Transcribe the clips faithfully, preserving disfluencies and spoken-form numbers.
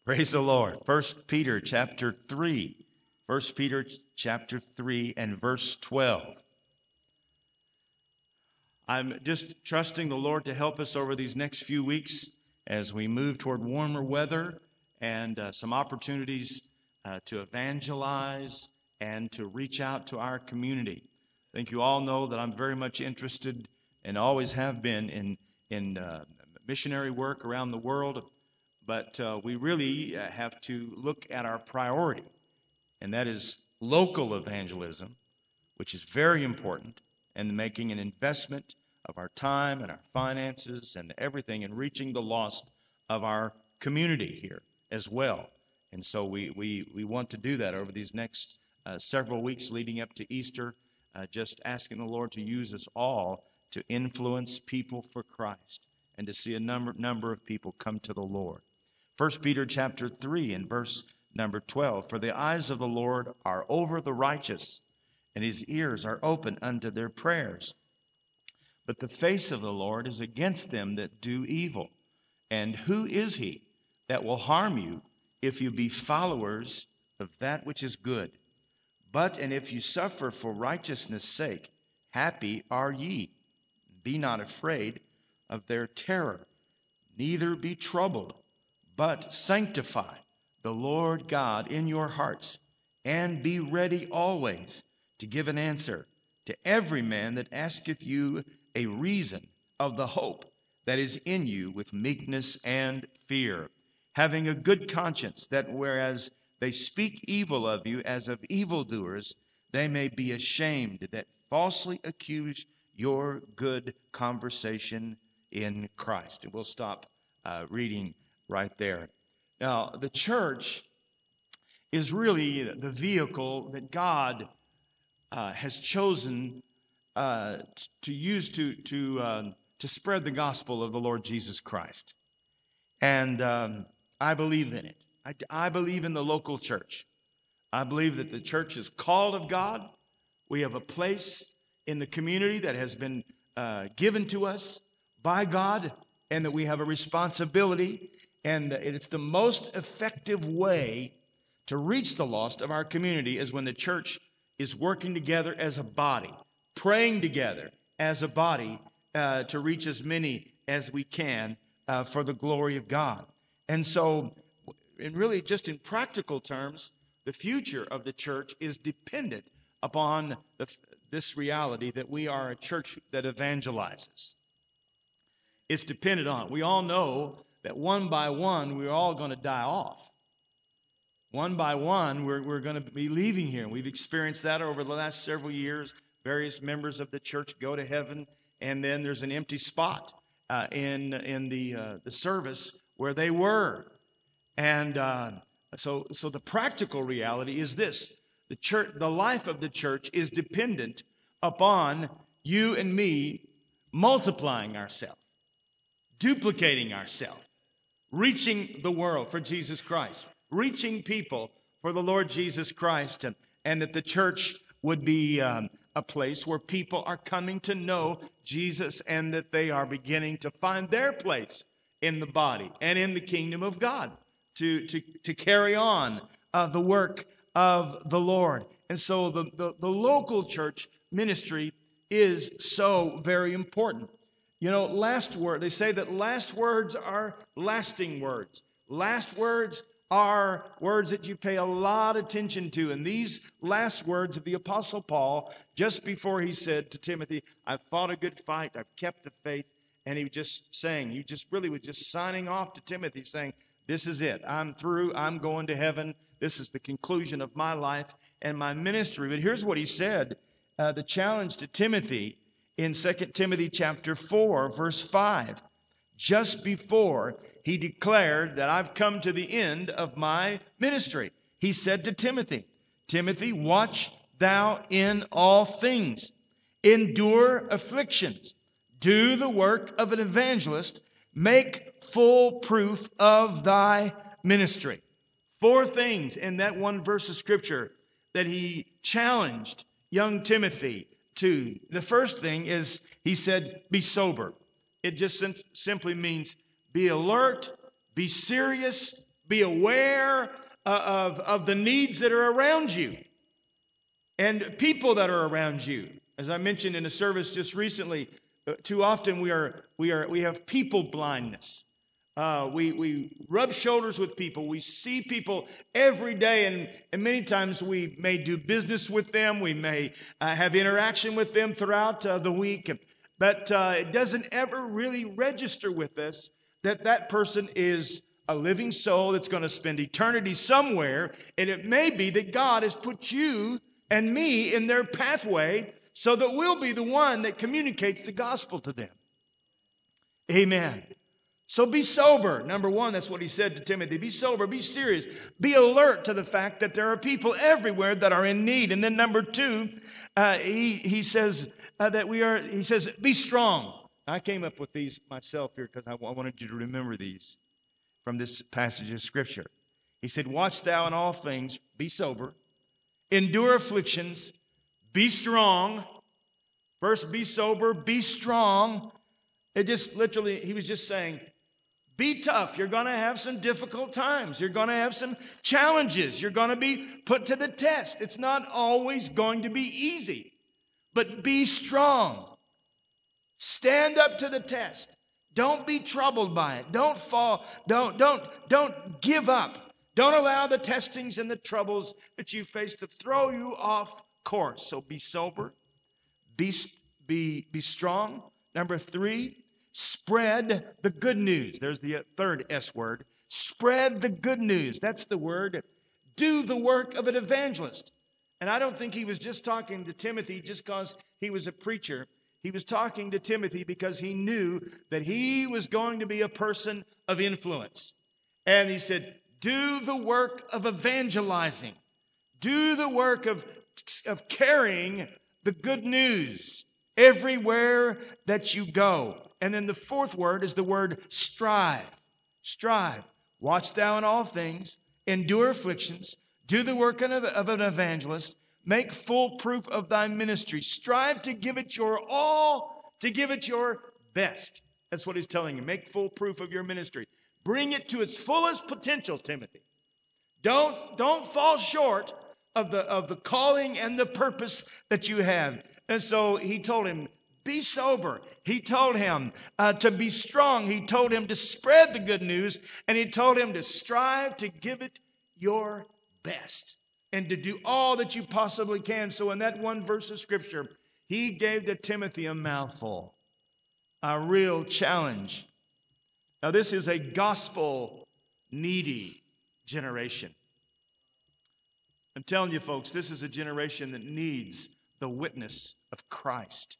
Praise the Lord. First Peter chapter three. First Peter chapter three and verse twelve. I'm just trusting the Lord to help us over these next few weeks as we move toward warmer weather and uh, some opportunities uh, to evangelize and to reach out to our community. I think you all know that I'm very much interested and always have been in, in uh, missionary work around the world. But uh, we really uh, have to look at our priority, and that is local evangelism, which is very important, and making an investment of our time and our finances and everything in reaching the lost of our community here as well. And so we, we, we want to do that over these next uh, several weeks leading up to Easter, uh, just asking the Lord to use us all to influence people for Christ and to see a number, number of people come to the Lord. First Peter chapter three and verse number twelve. For the eyes of the Lord are over the righteous, and his ears are open unto their prayers. But the face of the Lord is against them that do evil. And who is he that will harm you if you be followers of that which is good? But and if you suffer for righteousness' sake, happy are ye. Be not afraid of their terror, neither be troubled, but sanctify the Lord God in your hearts, and be ready always to give an answer to every man that asketh you a reason of the hope that is in you with meekness and fear, having a good conscience, that whereas they speak evil of you as of evildoers, they may be ashamed that falsely accuse your good conversation in Christ. And we'll stop uh, reading right there. Now, the church is really the vehicle that God uh, has chosen uh, to use to to uh, to spread the gospel of the Lord Jesus Christ, and um, I believe in it. I, I believe in the local church. I believe that the church is called of God. We have a place in the community that has been uh, given to us by God, and that we have a responsibility. And it's the most effective way to reach the lost of our community is when the church is working together as a body, praying together as a body uh, to reach as many as we can uh, for the glory of God. And so, and really just in practical terms, the future of the church is dependent upon the, this reality that we are a church that evangelizes. It's dependent on it. We all know that one by one, we're all going to die off. One by one, we're, we're going to be leaving here. We've experienced that over the last several years. Various members of the church go to heaven, and then there's an empty spot uh, in in the uh, the service where they were. And uh, so, so the practical reality is this: the church, the life of the church, is dependent upon you and me multiplying ourselves, duplicating ourselves, reaching the world for Jesus Christ, reaching people for the Lord Jesus Christ, and, and that the church would be um, a place where people are coming to know Jesus and that they are beginning to find their place in the body and in the kingdom of God to, to, to carry on uh, the work of the Lord. And so the, the, the local church ministry is so very important. You know, last word, they say that last words are lasting words. Last words are words that you pay a lot of attention to. And these last words of the Apostle Paul, just before he said to Timothy, I've fought a good fight, I've kept the faith. And he was just saying, you just really was just signing off to Timothy saying, this is it. I'm through. I'm going to heaven. This is the conclusion of my life and my ministry. But here's what he said, uh, the challenge to Timothy in Second Timothy chapter four, verse five. Just before he declared that I've come to the end of my ministry, he said to Timothy, Timothy, watch thou in all things, endure afflictions, do the work of an evangelist, make full proof of thy ministry. Four things in that one verse of Scripture that he challenged young Timothy to. The first thing is he said, be sober. It just sim- simply means be alert, be serious, Be aware uh, of, of the needs that are around you and people that are around you. As I mentioned in a service just recently, uh, too often we are we are we have people blindness. Uh, we we rub shoulders with people. We see people every day, and, and many times we may do business with them. We may uh, have interaction with them throughout uh, the week, but uh, it doesn't ever really register with us that that person is a living soul that's going to spend eternity somewhere, and it may be that God has put you and me in their pathway so that we'll be the one that communicates the gospel to them. Amen. So be sober. Number one, that's what he said to Timothy. Be sober, be serious, be alert to the fact that there are people everywhere that are in need. And then number two, uh, he, he says uh, that we are, he says, be strong. I came up with these myself here because I, I wanted you to remember these from this passage of Scripture. He said, watch thou in all things, be sober, endure afflictions, be strong. First, be sober, be strong. It just literally, he was just saying, be tough. You're going to have some difficult times. You're going to have some challenges. You're going to be put to the test. It's not always going to be easy, but be strong. Stand up to the test. Don't be troubled by it. Don't fall. Don't, don't, don't give up. Don't allow the testings and the troubles that you face to throw you off course. So be sober. Be, be, be strong. Number three, spread the good news. There's the third S word. Spread the good news. That's the word. Do the work of an evangelist. And I don't think he was just talking to Timothy just because he was a preacher. He was talking to Timothy because he knew that he was going to be a person of influence. And he said, do the work of evangelizing. Do the work of, of carrying the good news everywhere that you go. And then the fourth word is the word strive. Strive. Watch thou in all things. Endure afflictions. Do the work of an evangelist. Make full proof of thy ministry. Strive to give it your all, to give it your best. That's what he's telling you. Make full proof of your ministry. Bring it to its fullest potential, Timothy. Don't, don't fall short of the, of the calling and the purpose that you have. And so he told him, be sober. He told him uh, to be strong. He told him to spread the good news. And he told him to strive to give it your best. And to do all that you possibly can. So in that one verse of Scripture, he gave to Timothy a mouthful. A real challenge. Now this is a gospel needy generation. I'm telling you folks, this is a generation that needs the witness of Christ.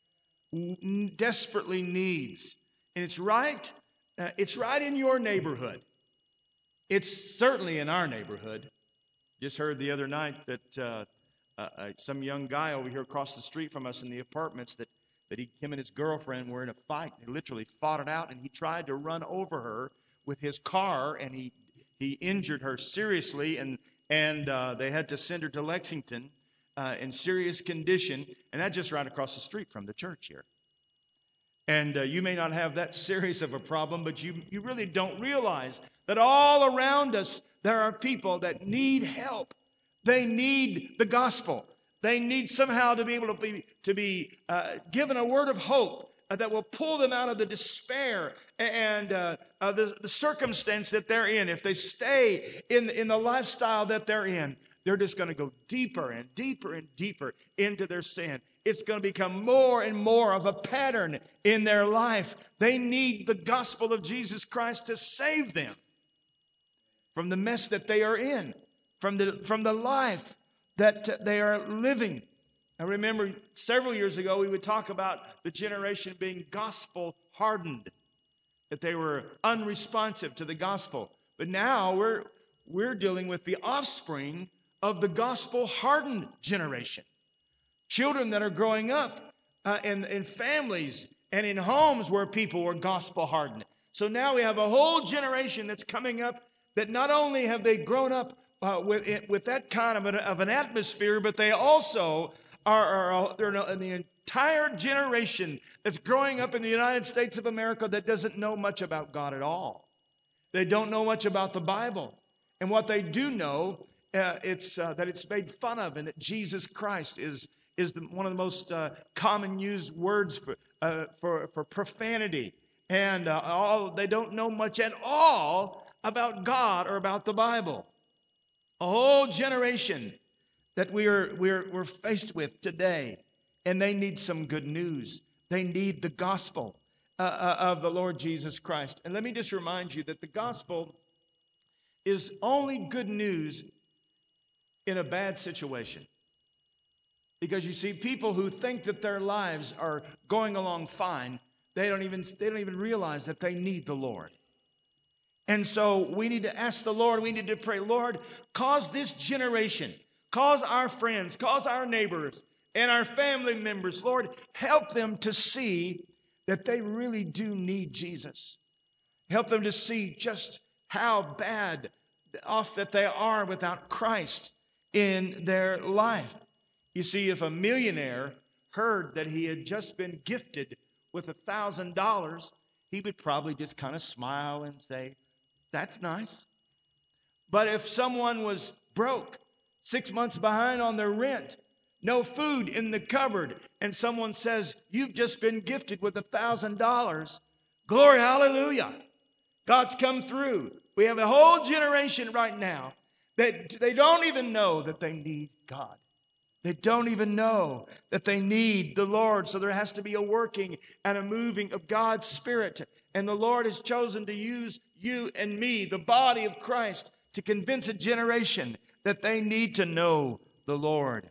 Desperately needs. And it's right, uh, it's right in your neighborhood. It's certainly in our neighborhood. Just heard the other night that uh, uh, some young guy over here across the street from us in the apartments that, that he, him and his girlfriend were in a fight. They literally fought it out, and he tried to run over her with his car, and he he injured her seriously, and and uh, they had to send her to Lexington uh, in serious condition, and that's just right across the street from the church here. And uh, you may not have that serious of a problem, but you, you really don't realize that all around us there are people that need help. They need the gospel. They need somehow to be able to be, to be uh, given a word of hope uh, that will pull them out of the despair and uh, uh, the, the circumstance that they're in. If they stay in, in the lifestyle that they're in, they're just going to go deeper and deeper and deeper into their sin. It's going to become more and more of a pattern in their life. They need the gospel of Jesus Christ to save them from the mess that they are in, from the, from the life that they are living. I remember several years ago we would talk about the generation being gospel hardened, that they were unresponsive to the gospel. But now we're, we're dealing with the offspring of the gospel hardened generation. Children that are growing up uh, in, in families and in homes where people were gospel hardened. So now we have a whole generation that's coming up that not only have they grown up uh, with with that kind of an, of an atmosphere, but they also are, are they're in the entire generation that's growing up in the United States of America that doesn't know much about God at all. They don't know much about the Bible. And what they do know, uh, it's uh, that it's made fun of, and that Jesus Christ is is the, one of the most uh, common used words for uh, for for profanity. And uh, all they don't know much at all about God or about the Bible. A whole generation that we are we're we're faced with today, and they need some good news. They need the gospel uh, uh, of the Lord Jesus Christ. And let me just remind you that the gospel is only good news in a bad situation. Because you see, people who think that their lives are going along fine, they don't even they don't even realize that they need the Lord. And so we need to ask the Lord, we need to pray, Lord, cause this generation, cause our friends, cause our neighbors and our family members, Lord, help them to see that they really do need Jesus. Help them to see just how bad off that they are without Christ in their life. You see, if a millionaire heard that he had just been gifted with a thousand dollars, he would probably just kind of smile and say, that's nice. But if someone was broke, six months behind on their rent, no food in the cupboard, and someone says, you've just been gifted with a thousand dollars, glory, hallelujah. God's come through. We have a whole generation right now that they don't even know that they need God. They don't even know that they need the Lord. So there has to be a working and a moving of God's Spirit. And the Lord has chosen to use you and me, the body of Christ, to convince a generation that they need to know the Lord.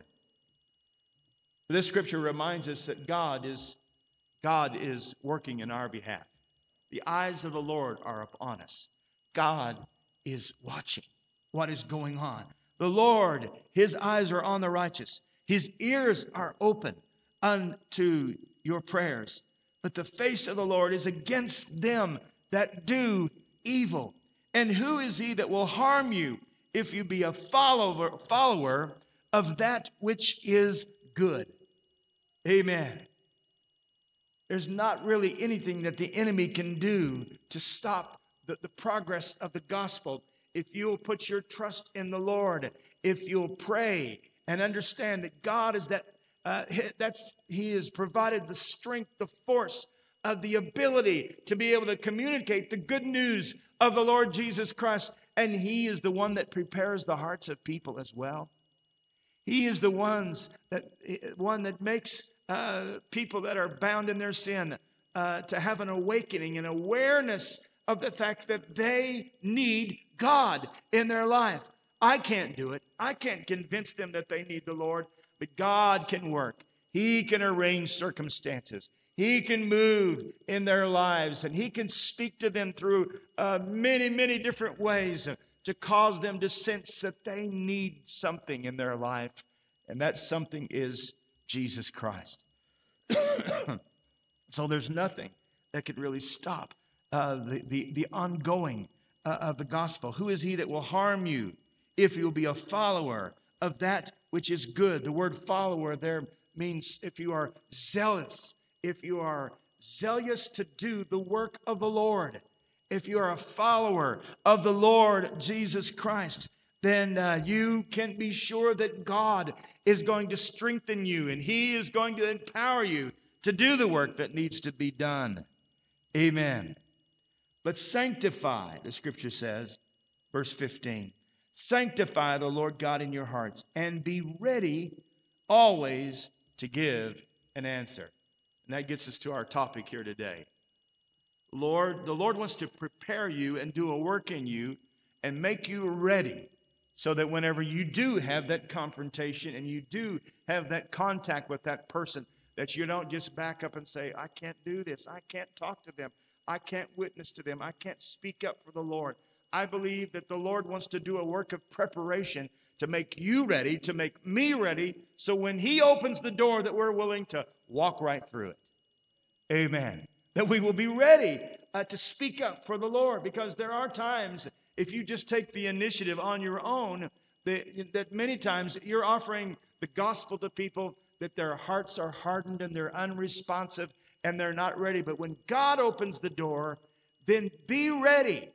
This scripture reminds us that God is, God is working in our behalf. The eyes of the Lord are upon us. God is watching what is going on. The Lord, his eyes are on the righteous. His ears are open unto your prayers. But the face of the Lord is against them that do evil. And who is he that will harm you if you be a follower, follower of that which is good? Amen. There's not really anything that the enemy can do to stop the, the progress of the gospel if you'll put your trust in the Lord, if you'll pray and understand that God is that, uh, that's He has provided the strength, the force, of the ability to be able to communicate the good news of the Lord Jesus Christ. And He is the one that prepares the hearts of people as well. He is the ones that one that makes uh, people that are bound in their sin uh, to have an awakening, an awareness of the fact that they need God in their life. I can't do it. I can't convince them that they need the Lord, but God can work. He can arrange circumstances. He can move in their lives, and He can speak to them through uh, many, many different ways to cause them to sense that they need something in their life, and that something is Jesus Christ. So there's nothing that could really stop uh, the, the, the ongoing uh, of the gospel. Who is he that will harm you if you'll be a follower of that which is good? The word follower there means if you are zealous, if you are zealous to do the work of the Lord, if you are a follower of the Lord Jesus Christ, then uh, you can be sure that God is going to strengthen you and He is going to empower you to do the work that needs to be done. Amen. But sanctify, the scripture says, verse fifteen, sanctify the Lord God in your hearts and be ready always to give an answer. And that gets us to our topic here today. Lord, the Lord wants to prepare you and do a work in you and make you ready so that whenever you do have that confrontation and you do have that contact with that person, that you don't just back up and say, I can't do this. I can't talk to them. I can't witness to them. I can't speak up for the Lord. I believe that the Lord wants to do a work of preparation to make you ready, to make me ready, so when He opens the door that we're willing to walk right through it. Amen. That we will be ready uh, to speak up for the Lord, because there are times, if you just take the initiative on your own, that, that many times you're offering the gospel to people that their hearts are hardened and they're unresponsive and they're not ready. But when God opens the door, then be ready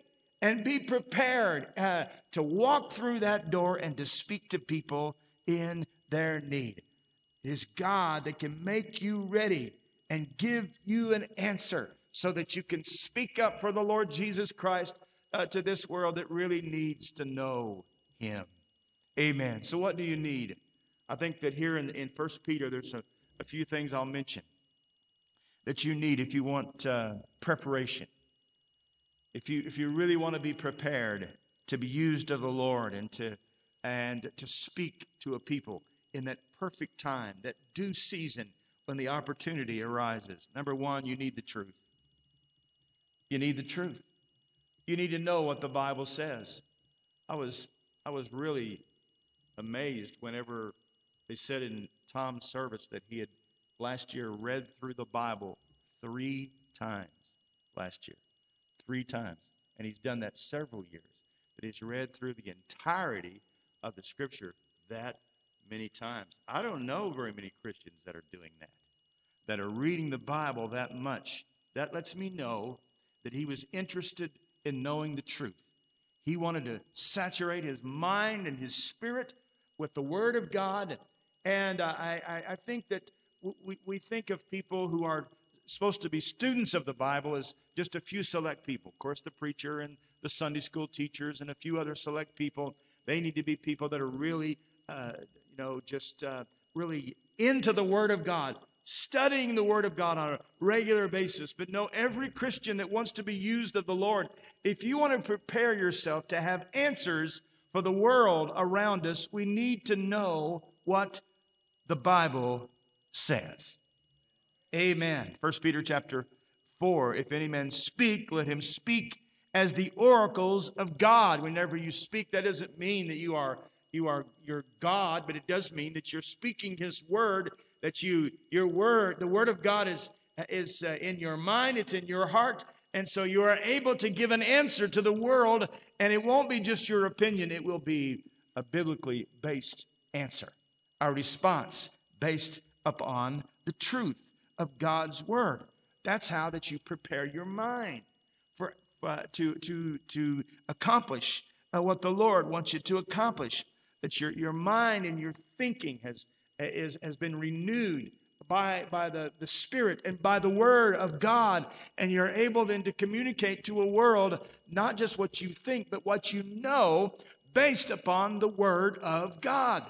and be prepared uh, to walk through that door and to speak to people in their need. It is God that can make you ready and give you an answer so that you can speak up for the Lord Jesus Christ uh, to this world that really needs to know him. Amen. So what do you need? I think that here in, in First Peter, there's a, a few things I'll mention that you need if you want uh, preparation. If you if you really want to be prepared to be used of the Lord and to and to speak to a people in that perfect time, that due season when the opportunity arises. Number one, you need the truth. You need the truth. You need to know what the Bible says. I was I was really amazed whenever they said in Tom's service that he had last year read through the Bible three times last year. Three times. And he's done that several years. That he's read through the entirety of the Scripture that many times. I don't know very many Christians that are doing that, that are reading the Bible that much. That lets me know that he was interested in knowing the truth. He wanted to saturate his mind and his spirit with the Word of God. And uh, I, I, I think that we, we think of people who are supposed to be students of the Bible as just a few select people. Of course, the preacher and the Sunday school teachers and a few other select people, they need to be people that are really, uh, you know, just uh, really into the Word of God, studying the Word of God on a regular basis. But no, every Christian that wants to be used of the Lord, if you want to prepare yourself to have answers for the world around us, we need to know what the Bible says. Amen. First Peter chapter four, if any man speak, let him speak as the oracles of God. Whenever you speak, that doesn't mean that you are you are your God, but it does mean that you're speaking his word, that you your word, the word of God is is uh, in your mind, it's in your heart, and so you are able to give an answer to the world, and it won't be just your opinion, it will be a biblically based answer, a response based upon the truth of God's word. That's how that you prepare your mind for uh, to to to accomplish uh, what the Lord wants you to accomplish. That your your mind and your thinking has is has been renewed by by the the Spirit and by the Word of God, and you're able then to communicate to a world not just what you think, but what you know, based upon the Word of God.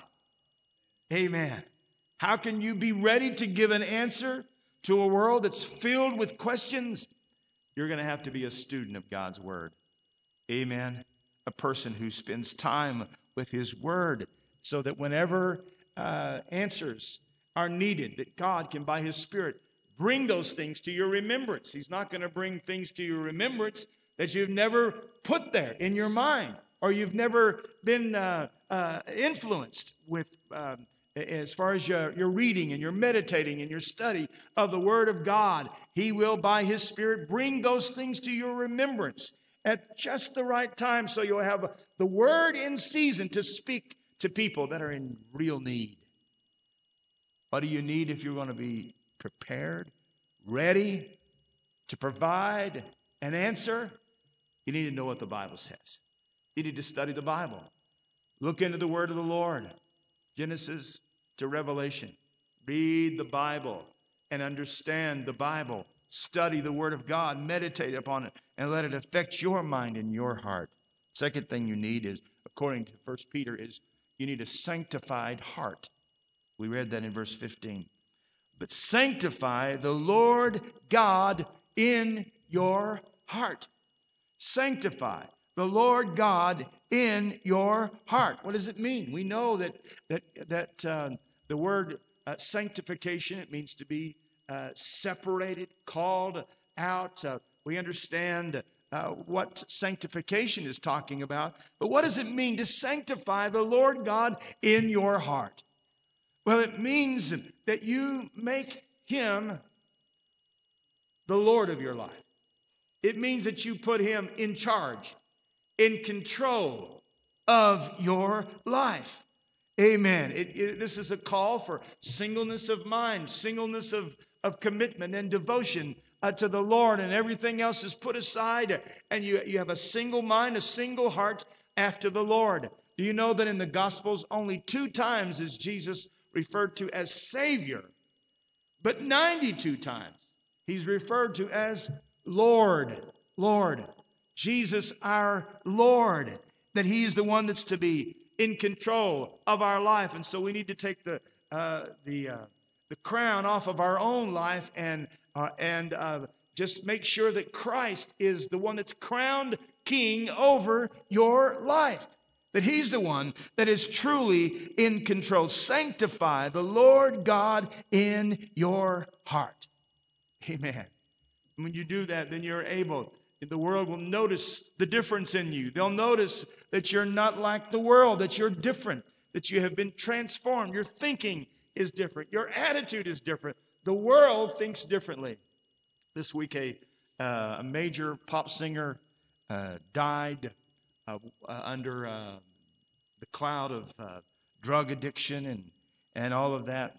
Amen. How can you be ready to give an answer to a world that's filled with questions? You're going to have to be a student of God's Word. Amen. A person who spends time with His Word so that whenever uh, answers are needed, that God can, by His Spirit, bring those things to your remembrance. He's not going to bring things to your remembrance that you've never put there in your mind, or you've never been uh, uh, influenced with um, as far as your, your reading and your meditating and your study of the Word of God. He will, by His Spirit, bring those things to your remembrance at just the right time, so you'll have the Word in season to speak to people that are in real need. What do you need if you're going to be prepared, ready to provide an answer? You need to know what the Bible says. You need to study the Bible. Look into the Word of the Lord. Genesis to Revelation. Read the Bible and understand the Bible. Study the Word of God. Meditate upon it and let it affect your mind and your heart. Second thing you need is, according to First Peter, is you need a sanctified heart. We read that in verse fifteen. But sanctify the Lord God in your heart. Sanctify the Lord God in your heart. What does it mean? We know that that that uh, the word uh, sanctification, it means to be uh, separated, called out. Uh, we understand uh, what sanctification is talking about. But what does it mean to sanctify the Lord God in your heart? Well, it means that you make Him the Lord of your life. It means that you put Him in charge, in control of your life. Amen. It, it, this is a call for singleness of mind, singleness of, of commitment and devotion uh, to the Lord, and everything else is put aside, and you, you have a single mind, a single heart after the Lord. Do you know that in the Gospels only two times is Jesus referred to as Savior, but ninety-two times he's referred to as Lord, Lord. Jesus our Lord, that he is the one that's to be in control of our life. And so we need to take the uh, the uh, the crown off of our own life and uh, and uh, just make sure that Christ is the one that's crowned king over your life. That he's the one that is truly in control. Sanctify the Lord God in your heart. Amen. When you do that, then you're able, the world will notice the difference in you. They'll notice that you're not like the world, that you're different, that you have been transformed. Your thinking is different. Your attitude is different. The world thinks differently. This week, a, uh, a major pop singer uh, died uh, uh, under uh, the cloud of uh, drug addiction and, and all of that.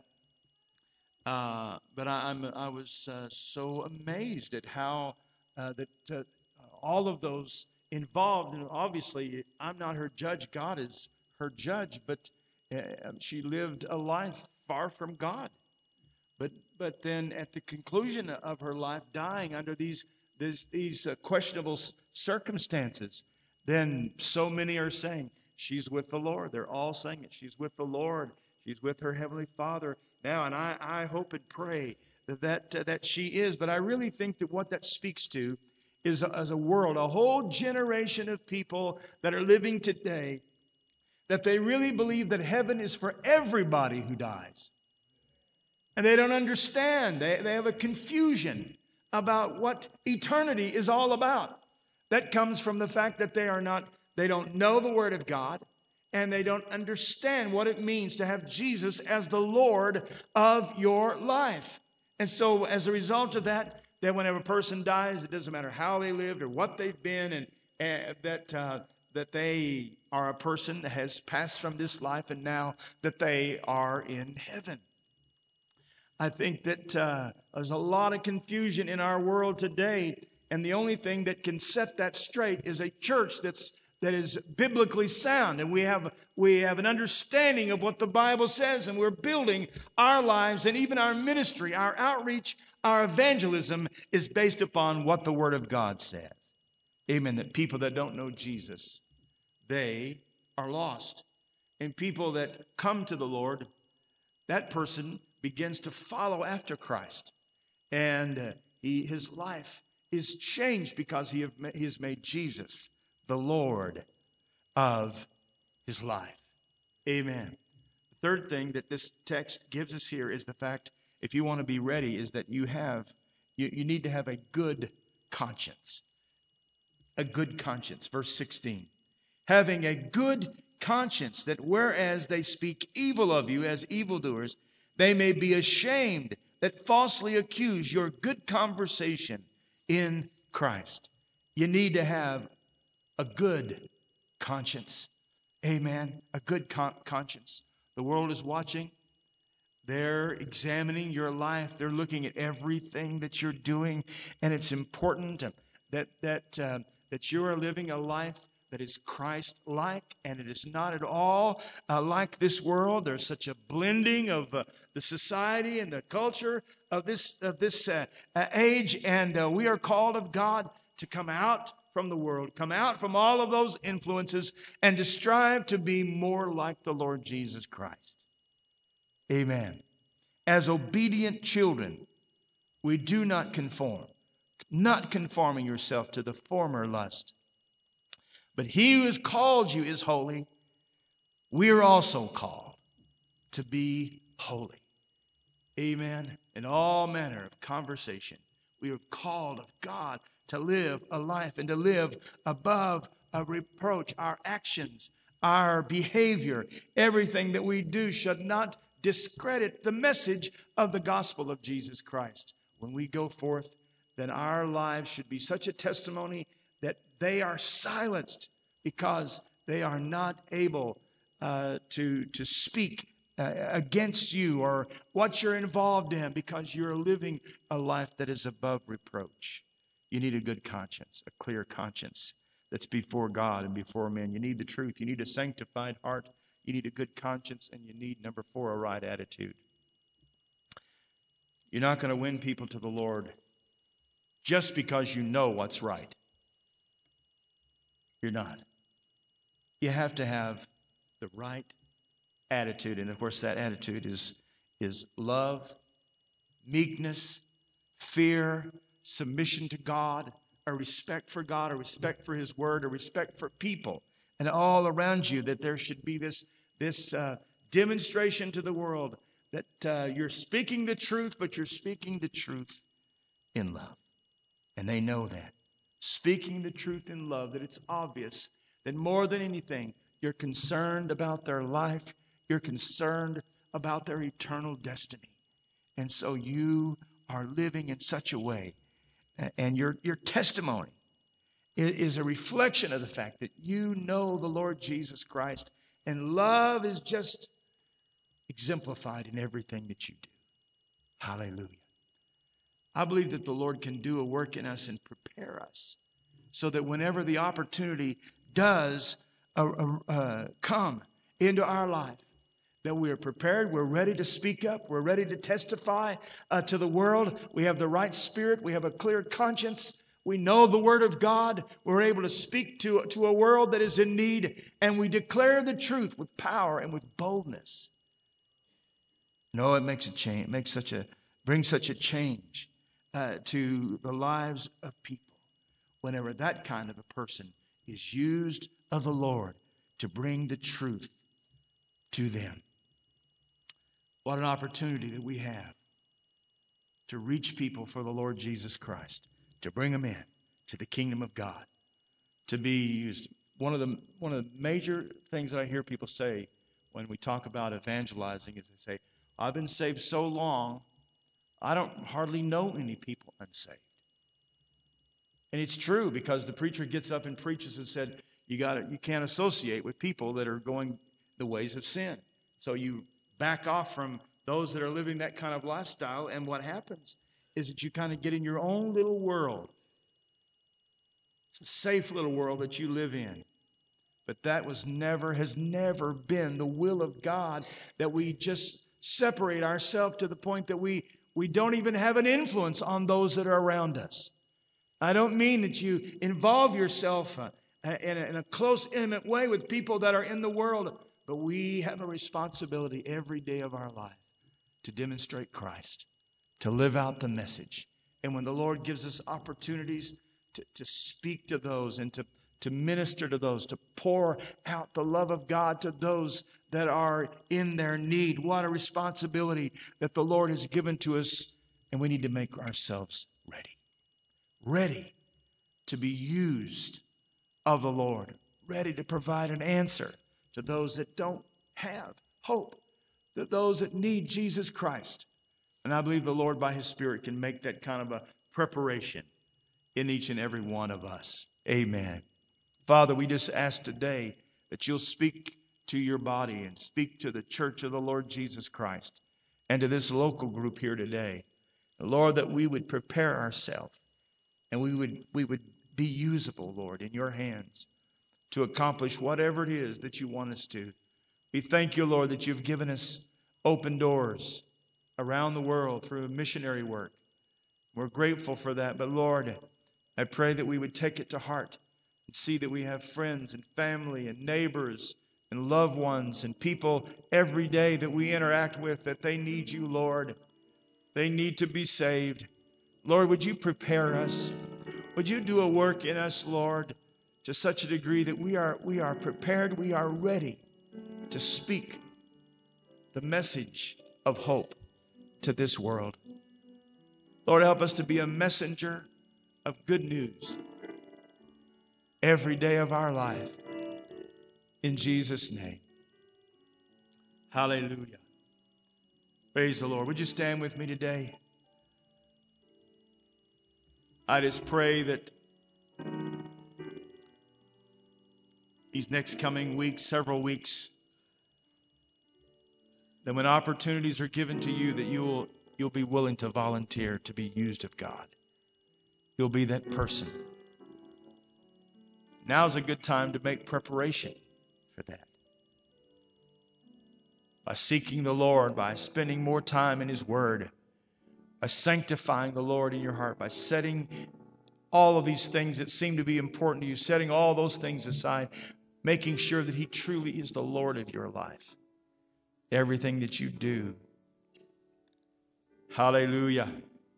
Uh, but I, I'm, I was uh, so amazed at how uh, that uh, all of those involved, and obviously I'm not her judge, God is her judge, but uh, she lived a life far from God. But but then at the conclusion of her life, dying under these these, these uh, questionable circumstances, then so many are saying she's with the Lord. They're all saying it. She's with the Lord. She's with her Heavenly Father now, and I, I hope and pray that that, uh, that she is. But I really think that what that speaks to is a, as a world, a whole generation of people that are living today, that they really believe that heaven is for everybody who dies. And they don't understand. They, they have a confusion about what eternity is all about. That comes from the fact that they are not, they don't know the Word of God, and they don't understand what it means to have Jesus as the Lord of your life. And so as a result of that, that whenever a person dies, it doesn't matter how they lived or what they've been, and, and that uh, that they are a person that has passed from this life, and now that they are in heaven. I think that uh, there's a lot of confusion in our world today, and the only thing that can set that straight is a church that's that is biblically sound, and we have we have an understanding of what the Bible says, and we're building our lives and even our ministry, our outreach, our evangelism is based upon what the Word of God says. Amen. That people that don't know Jesus, they are lost, and people that come to the Lord, that person begins to follow after Christ, and uh, he his life is changed because he, have, he has made Jesus the Lord of his life. Amen. The third thing that this text gives us here is the fact, if you want to be ready, is that you have you, you need to have a good conscience. A good conscience. Verse sixteen. Having a good conscience, that whereas they speak evil of you as evildoers, they may be ashamed that falsely accuse your good conversation in Christ. You need to have a good conscience. Amen. A good con- conscience. The world is watching. They're examining your life. They're looking at everything that you're doing, and it's important that that uh, that you are living a life that is Christ-like, and it is not at all uh, like this world. There's such a blending of uh, the society and the culture of this of this uh, uh, age, and uh, we are called of God to come out from the world, come out from all of those influences, and to strive to be more like the Lord Jesus Christ. Amen. As obedient children, we do not conform, not conforming yourself to the former lust. But he who has called you is holy. We are also called to be holy. Amen. In all manner of conversation, we are called of God to live a life and to live above a reproach. Our actions, our behavior, everything that we do should not discredit the message of the gospel of Jesus Christ. When we go forth, then our lives should be such a testimony that they are silenced because they are not able uh, to, to speak uh, against you or what you're involved in because you're living a life that is above reproach. You need a good conscience, a clear conscience that's before God and before men. You need the truth. You need a sanctified heart. You need a good conscience. And you need, number four, a right attitude. You're not going to win people to the Lord just because you know what's right. You're not. You have to have the right attitude. And of course, that attitude is, is love, meekness, fear, submission to God, a respect for God, a respect for His Word, a respect for people, and all around you, that there should be this, this uh, demonstration to the world that uh, you're speaking the truth, but you're speaking the truth in love. And they know that. Speaking the truth in love, that it's obvious that more than anything, you're concerned about their life. You're concerned about their eternal destiny. And so you are living in such a way, and your, your testimony is a reflection of the fact that you know the Lord Jesus Christ, and love is just exemplified in everything that you do. Hallelujah. I believe that the Lord can do a work in us and prepare us so that whenever the opportunity does uh, uh, come into our life, that we are prepared, we're ready to speak up, we're ready to testify uh, to the world. We have the right spirit, we have a clear conscience, we know the Word of God, we're able to speak to, to a world that is in need, and we declare the truth with power and with boldness. No, it makes a change, it makes such a, brings such a change uh, to the lives of people whenever that kind of a person is used of the Lord to bring the truth to them. What an opportunity that we have to reach people for the Lord Jesus Christ, to bring them in to the kingdom of God, to be used. One of the one of the major things that I hear people say when we talk about evangelizing is they say, I've been saved so long, I don't hardly know any people unsaved. And it's true, because the preacher gets up and preaches and said, you got you can't associate with people that are going the ways of sin. So you back off from those that are living that kind of lifestyle, and what happens is that you kind of get in your own little world. It's a safe little world that you live in. But that was never, has never been the will of God, that we just separate ourselves to the point that we, we don't even have an influence on those that are around us. I don't mean that you involve yourself uh, in, a, in a close, intimate way with people that are in the world, but we have a responsibility every day of our life to demonstrate Christ, to live out the message. And when the Lord gives us opportunities to, to speak to those and to, to minister to those, to pour out the love of God to those that are in their need, what a responsibility that the Lord has given to us. And we need to make ourselves ready. Ready to be used of the Lord. Ready to provide an answer to those that don't have hope, to those that need Jesus Christ. And I believe the Lord by His Spirit can make that kind of a preparation in each and every one of us. Amen. Father, we just ask today that you'll speak to your body and speak to the church of the Lord Jesus Christ and to this local group here today. Lord, that we would prepare ourselves and we would, we would be usable, Lord, in your hands to accomplish whatever it is that you want us to. We thank you, Lord, that you've given us open doors around the world through missionary work. We're grateful for that. But Lord, I pray that we would take it to heart and see that we have friends and family and neighbors and loved ones and people every day that we interact with, that they need you, Lord. They need to be saved. Lord, would you prepare us? Would you do a work in us, Lord, to such a degree that we are, we are prepared, we are ready to speak the message of hope to this world. Lord, help us to be a messenger of good news every day of our life. In Jesus' name. Hallelujah. Praise the Lord. Would you stand with me today? I just pray that these next coming weeks, several weeks, That when opportunities are given to you, that you'll, you'll be willing to volunteer to be used of God. You'll be that person. Now's a good time to make preparation for that. By seeking the Lord, by spending more time in His Word, by sanctifying the Lord in your heart, by setting all of these things that seem to be important to you, setting all those things aside, making sure that He truly is the Lord of your life. Everything that you do. Hallelujah.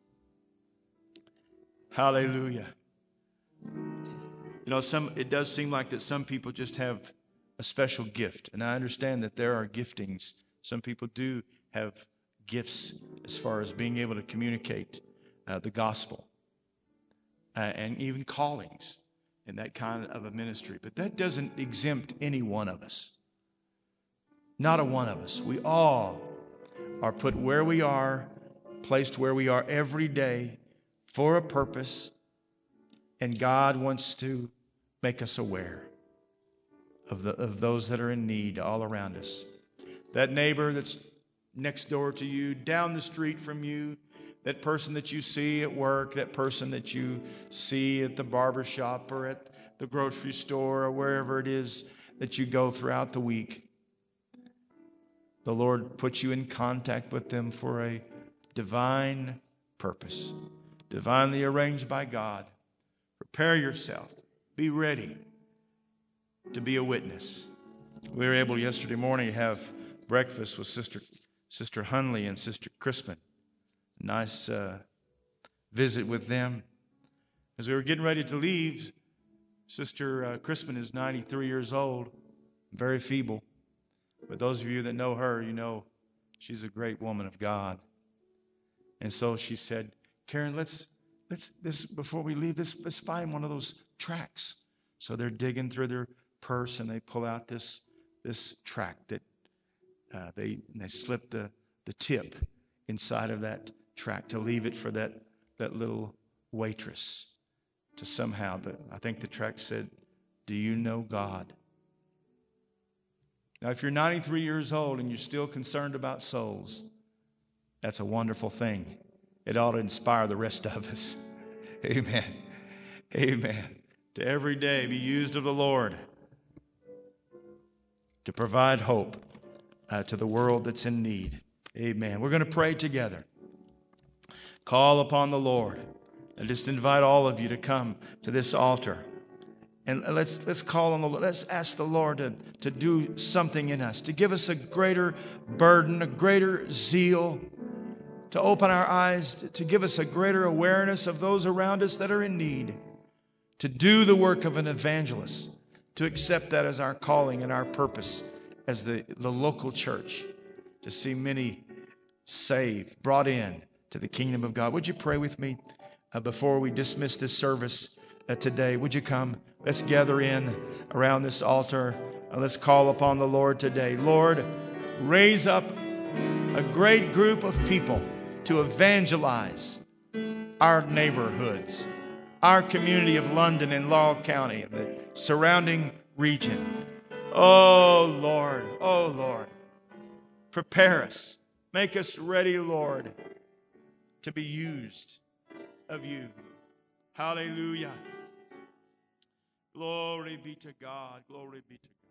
Hallelujah. You know, some it does seem like that some people just have a special gift. And I understand that there are giftings. Some people do have gifts as far as being able to communicate uh, the gospel. Uh, and even callings in that kind of a ministry. But that doesn't exempt any one of us. Not a one of us. We all are put where we are, placed where we are every day for a purpose. And God wants to make us aware of the of those that are in need all around us. That neighbor that's next door to you, down the street from you, that person that you see at work, that person that you see at the barber shop or at the grocery store or wherever it is that you go throughout the week. The Lord puts you in contact with them for a divine purpose, divinely arranged by God. Prepare yourself. Be ready to be a witness. We were able yesterday morning to have breakfast with Sister Sister Hunley and Sister Crispin. Nice uh, visit with them. As we were getting ready to leave, Sister uh, Crispin is ninety-three years old, very feeble. But those of you that know her, you know she's a great woman of God. And so she said, Karen, let's let's this before we leave, let's let's find one of those tracts. So they're digging through their purse and they pull out this this tract that uh, they they slip the the tip inside of that tract to leave it for that that little waitress to somehow the I think the tract said, "Do you know God?" Now, if you're ninety-three years old and you're still concerned about souls, that's a wonderful thing. It ought to inspire the rest of us. Amen. Amen. To every day be used of the Lord to provide hope uh, to the world that's in need. Amen. We're going to pray together. Call upon the Lord. And just invite all of you to come to this altar. And let's let's call on the Lord. Let's ask the Lord to, to do something in us, to give us a greater burden, a greater zeal, to open our eyes, to, to give us a greater awareness of those around us that are in need, to do the work of an evangelist, to accept that as our calling and our purpose as the, the local church, to see many saved, brought in to the kingdom of God. Would you pray with me uh, before we dismiss this service uh, today? Would you come? Let's gather in around this altar and let's call upon the Lord today. Lord, raise up a great group of people to evangelize our neighborhoods, our community of London and Law County and the surrounding region. Oh, Lord, oh, Lord, prepare us. Make us ready, Lord, to be used of you. Hallelujah. Glory be to God. Glory be to God.